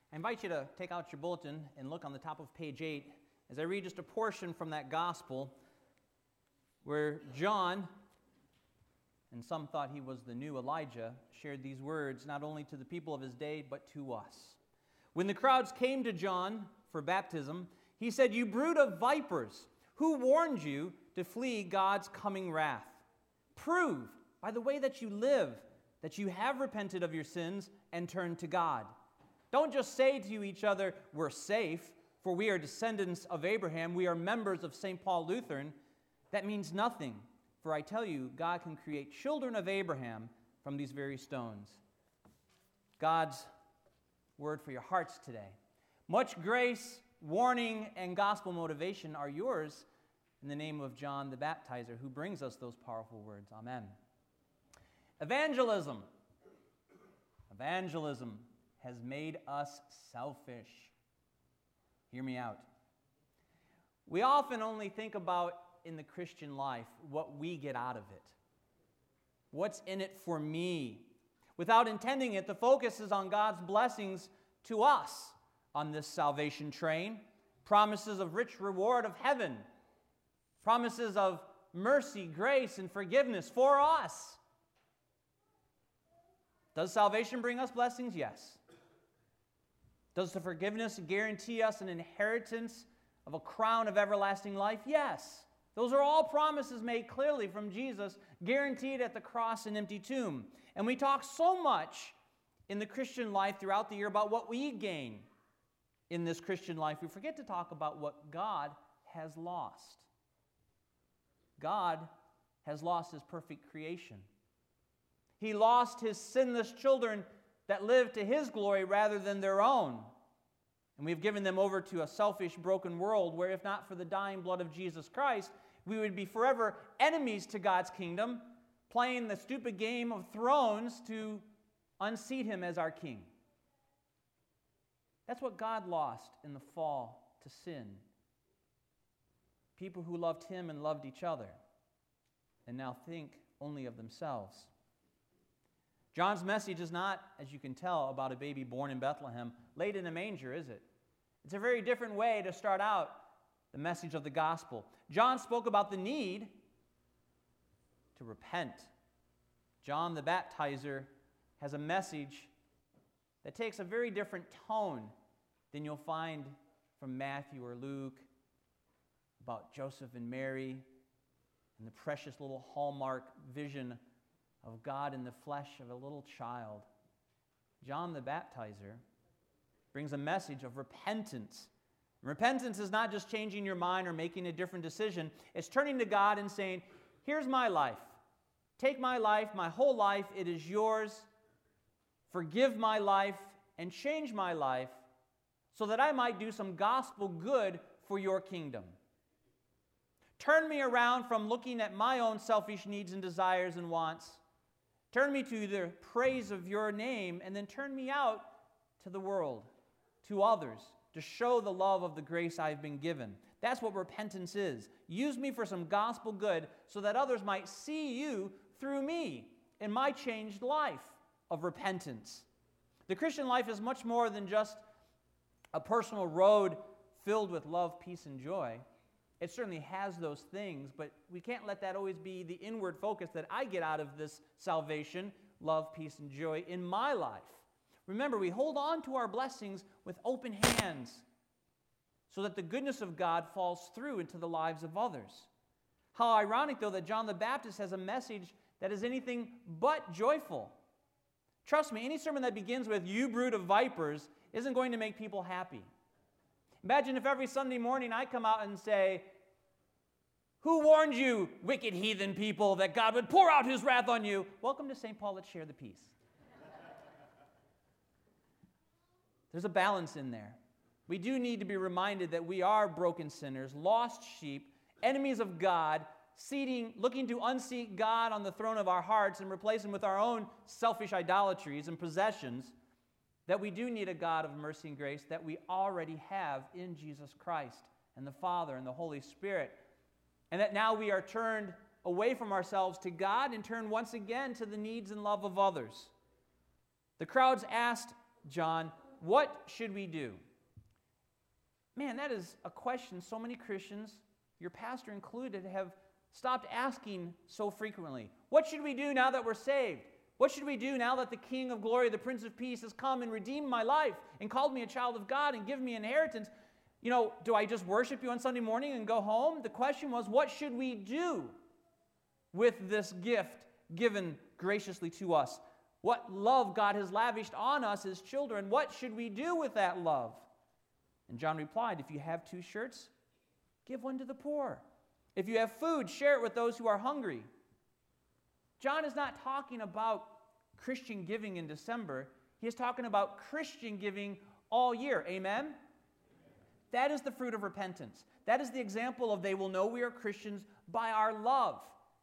I invite you to take out your bulletin and look on the top of page 8 as I read just a portion from that gospel where John, and some thought he was the new Elijah, shared these words not only to the people of his day but to us. When the crowds came to John for baptism, he said, "You brood of vipers, who warned you to flee God's coming wrath? Prove by the way that you live that you have repented of your sins and turned to God. Don't just say to each other, 'We're safe, for we are descendants of Abraham. We are members of St. Paul Lutheran.' That means nothing, for I tell you, God can create children of Abraham from these very stones." God's word for your hearts today. Much grace, warning, and gospel motivation are yours in the name of John the Baptizer, who brings us those powerful words. Amen. Evangelism. Evangelism has made us selfish. Hear me out. We often only think about in the Christian life what we get out of it. What's in it for me? Without intending it, the focus is on God's blessings to us on this salvation train, promises of rich reward of heaven, promises of mercy, grace, and forgiveness for us. Does salvation bring us blessings? Yes. Does the forgiveness guarantee us an inheritance of a crown of everlasting life? Yes. Those are all promises made clearly from Jesus, guaranteed at the cross and empty tomb. And we talk so much in the Christian life throughout the year about what we gain in this Christian life. We forget to talk about what God has lost. God has lost His perfect creation. He lost His sinless children that live to His glory rather than their own. And we've given them over to a selfish, broken world where if not for the dying blood of Jesus Christ, we would be forever enemies to God's kingdom, playing the stupid game of thrones to unseat Him as our King. That's what God lost in the fall to sin. People who loved Him and loved each other, and now think only of themselves. John's message is not, as you can tell, about a baby born in Bethlehem, laid in a manger, is it? It's a very different way to start out the message of the gospel. John spoke about the need to repent. John the Baptizer has a message that takes a very different tone than you'll find from Matthew or Luke about Joseph and Mary and the precious little hallmark vision of God in the flesh of a little child. John the Baptizer brings a message of repentance. Repentance is not just changing your mind or making a different decision. It's turning to God and saying, "Here's my life. Take my life, my whole life. It is yours. Forgive my life and change my life so that I might do some gospel good for your kingdom. Turn me around from looking at my own selfish needs and desires and wants. Turn me to the praise of your name, and then turn me out to the world, to others, to show the love of the grace I've been given." That's what repentance is. Use me for some gospel good so that others might see you through me in my changed life of repentance. The Christian life is much more than just a personal road filled with love, peace, and joy. It certainly has those things, but we can't let that always be the inward focus that I get out of this salvation, love, peace, and joy in my life. Remember, we hold on to our blessings with open hands so that the goodness of God falls through into the lives of others. How ironic, though, that John the Baptist has a message that is anything but joyful. Trust me, any sermon that begins with "you brood of vipers" isn't going to make people happy. Imagine if every Sunday morning I come out and say, "Who warned you, wicked heathen people, that God would pour out His wrath on you? Welcome to St. Paul, let's share the peace." There's a balance in there. We do need to be reminded that we are broken sinners, lost sheep, enemies of God, looking to unseat God on the throne of our hearts and replace Him with our own selfish idolatries and possessions, that we do need a God of mercy and grace that we already have in Jesus Christ and the Father and the Holy Spirit, and that now we are turned away from ourselves to God and turned once again to the needs and love of others. The crowds asked John, what should we do? Man, that is a question so many Christians, your pastor included, have stopped asking so frequently. What should we do now that we're saved? What should we do now that the King of Glory, the Prince of Peace, has come and redeemed my life and called me a child of God and given me inheritance? Do I just worship you on Sunday morning and go home? The question was, what should we do with this gift given graciously to us? What love God has lavished on us as children, what should we do with that love? And John replied, if you have 2 shirts, give one to the poor. If you have food, share it with those who are hungry. John is not talking about Christian giving in December. He is talking about Christian giving all year. Amen? That is the fruit of repentance. That is the example of they will know we are Christians by our love.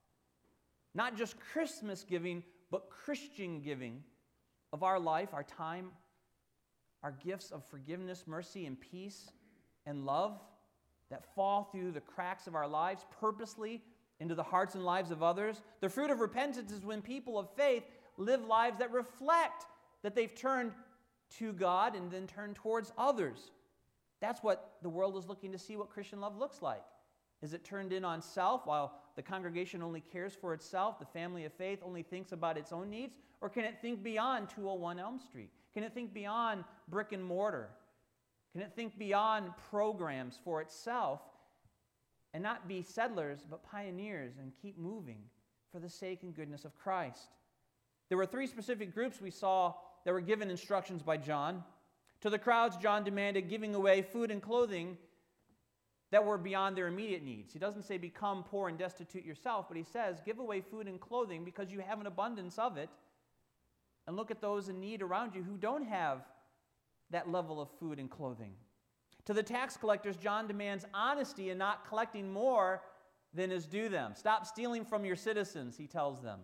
Not just Christmas giving, but Christian giving of our life, our time, our gifts of forgiveness, mercy, and peace and love that fall through the cracks of our lives purposely into the hearts and lives of others. The fruit of repentance is when people of faith live lives that reflect that they've turned to God and then turned towards others. That's what the world is looking to see what Christian love looks like. Is it turned in on self while the congregation only cares for itself, the family of faith only thinks about its own needs? Or can it think beyond 201 Elm Street? Can it think beyond brick and mortar? Can it think beyond programs for itself and not be settlers but pioneers and keep moving for the sake and goodness of Christ? There were 3 specific groups we saw that were given instructions by John. To the crowds, John demanded giving away food and clothing that were beyond their immediate needs. He doesn't say become poor and destitute yourself, but he says give away food and clothing because you have an abundance of it, and look at those in need around you who don't have that level of food and clothing. To the tax collectors, John demands honesty and not collecting more than is due them. Stop stealing from your citizens, he tells them.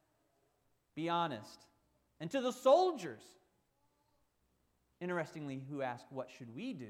Be honest. And to the soldiers, interestingly, who ask, what should we do?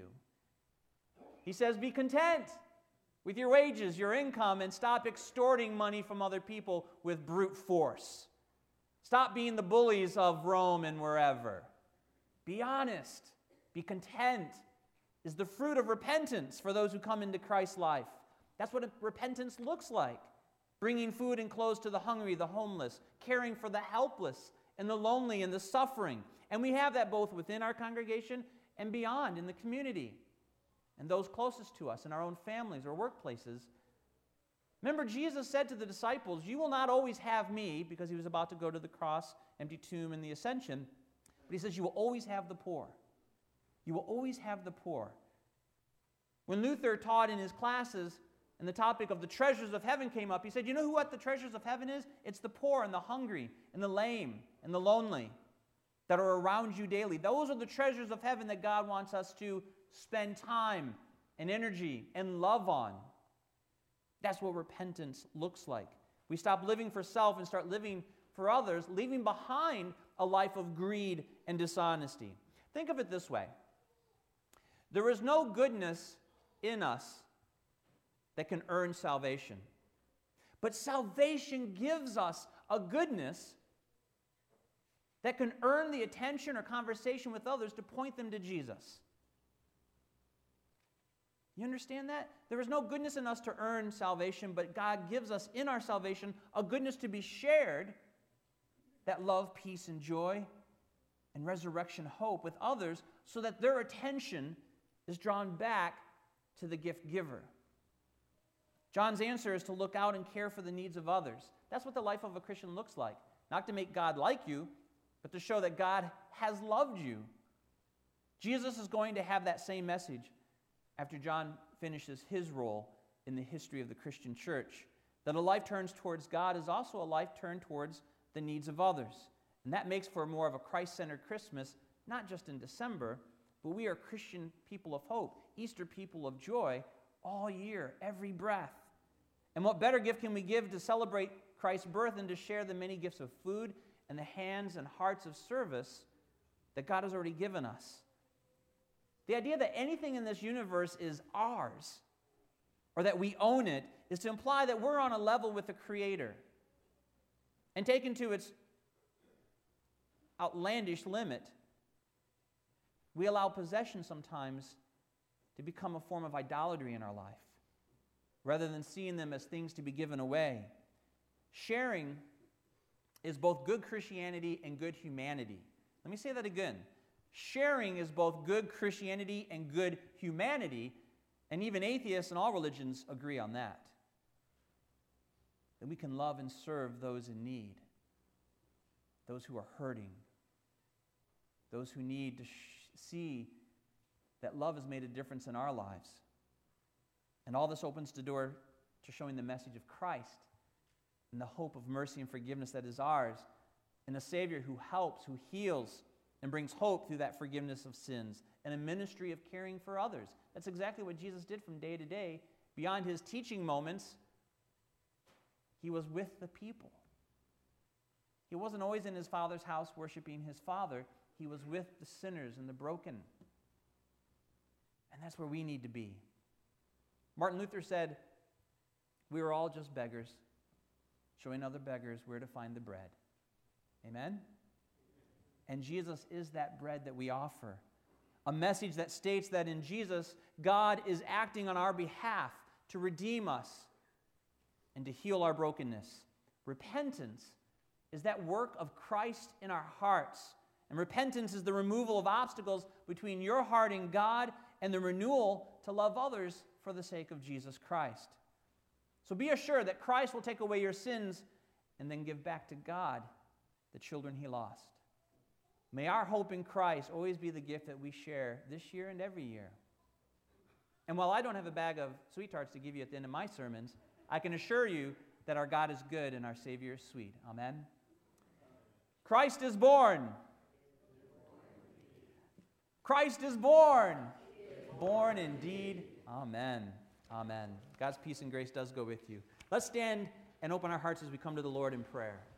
He says, be content with your wages, your income, and stop extorting money from other people with brute force. Stop being the bullies of Rome and wherever. Be honest. Be content is the fruit of repentance for those who come into Christ's life. That's what repentance looks like. Bringing food and clothes to the hungry, the homeless, caring for the helpless and the lonely and the suffering. And we have that both within our congregation and beyond in the community and those closest to us in our own families or workplaces. Remember, Jesus said to the disciples, you will not always have me, because he was about to go to the cross, empty tomb, and the ascension. But he says you will always have the poor. You will always have the poor. When Luther taught in his classes and the topic of the treasures of heaven came up, he said, you know what the treasures of heaven is? It's the poor and the hungry and the lame and the lonely that are around you daily. Those are the treasures of heaven that God wants us to spend time and energy and love on. That's what repentance looks like. We stop living for self and start living for others, leaving behind a life of greed and dishonesty. Think of it this way. There is no goodness in us that can earn salvation. But salvation gives us a goodness that can earn the attention or conversation with others to point them to Jesus. You understand that? There is no goodness in us to earn salvation, but God gives us in our salvation a goodness to be shared, that love, peace, and joy, and resurrection hope with others, so that their attention is drawn back to the gift giver. John's answer is to look out and care for the needs of others. That's what the life of a Christian looks like. Not to make God like you, but to show that God has loved you. Jesus is going to have that same message after John finishes his role in the history of the Christian church. That a life turned towards God is also a life turned towards the needs of others. And that makes for more of a Christ-centered Christmas, not just in December, but we are Christian people of hope, Easter people of joy, all year, every breath. And what better gift can we give to celebrate Christ's birth than to share the many gifts of food and the hands and hearts of service that God has already given us? The idea that anything in this universe is ours, or that we own it, is to imply that we're on a level with the Creator. And taken to its outlandish limit, We allow possession sometimes to become a form of idolatry in our life, rather than seeing them as things to be given away. Sharing is both good Christianity and good humanity. Let me say that again. Sharing is both good Christianity and good humanity, and even atheists and all religions agree on that. That we can love and serve those in need, those who are hurting, those who need to see that love has made a difference in our lives. And all this opens the door to showing the message of Christ and the hope of mercy and forgiveness that is ours, and a Savior who helps, who heals, and brings hope through that forgiveness of sins, and a ministry of caring for others. That's exactly what Jesus did from day to day. Beyond his teaching moments, he was with the people. He wasn't always in his Father's house worshiping his Father. He was with the sinners and the broken. And that's where we need to be. Martin Luther said, "We are all just beggars, showing other beggars where to find the bread." Amen? And Jesus is that bread that we offer. A message that states that in Jesus, God is acting on our behalf to redeem us and to heal our brokenness. Repentance is that work of Christ in our hearts. And repentance is the removal of obstacles between your heart and God, and the renewal to love others for the sake of Jesus Christ. So be assured that Christ will take away your sins and then give back to God the children he lost. May our hope in Christ always be the gift that we share this year and every year. And while I don't have a bag of sweet tarts to give you at the end of my sermons, I can assure you that our God is good and our Savior is sweet. Amen? Christ is born. Christ is born. Born indeed. Amen. Amen. God's peace and grace does go with you. Let's stand and open our hearts as we come to the Lord in prayer.